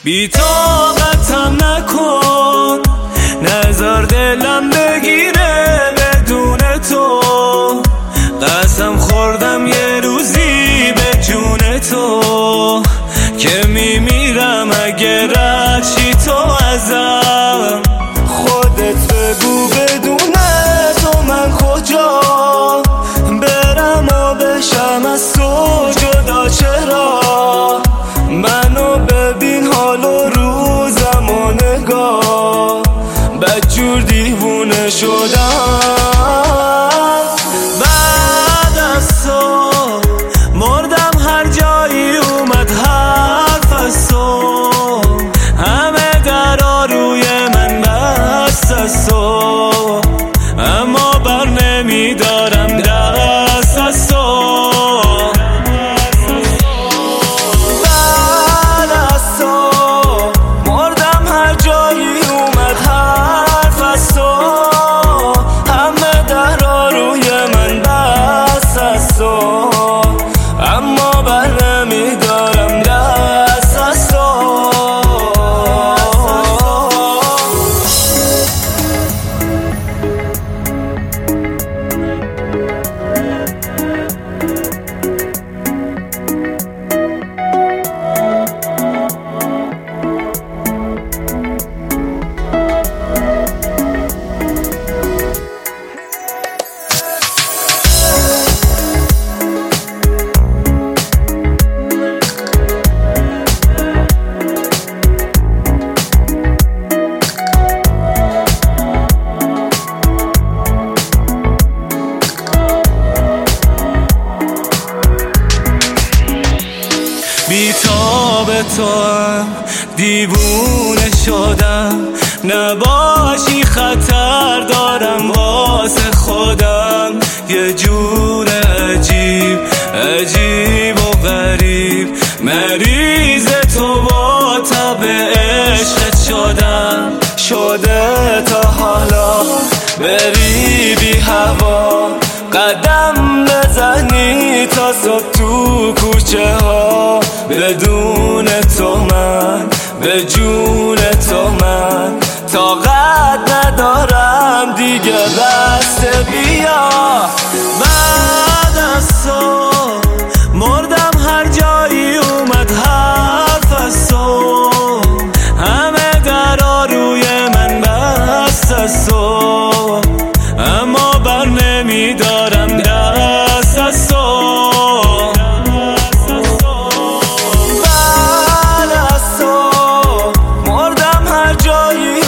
بی طاقتم نکن، نذار دلم بگیره بدون تو. قسم خوردم یه روزی به جون تو که میمیرم اگه رد شی تو ازم. خودت بگو بدون تو من کجا برم و بشم از تو جدا؟ چرا منو ببین حال و روزم و نگاه، بدجور دیوونه شدم. بعد از تو مردم، هر جایی اومد حرف از تو، همه درا روی من بست از تو، اما بر نمیدارم دست از تو. بی‌تاب توام دیوونه شدم، نباشی خطر دارم واسه خودم. یه جور عجیب عجیب و غریب مریض تو با تب عشقت شدم. شده تا حالا بری بی هوا، قدم بزنی تا صبح تو کوچه ها، بدون تو من به جون تو من طاقت ندارم دیگه، بسته بیا. بعد از تو مردم، هر جایی اومد حرف از تو، همه درا روی من بست از تو، اما بر نمیدارم دست از تو. بعد از تو مردم، هر جایی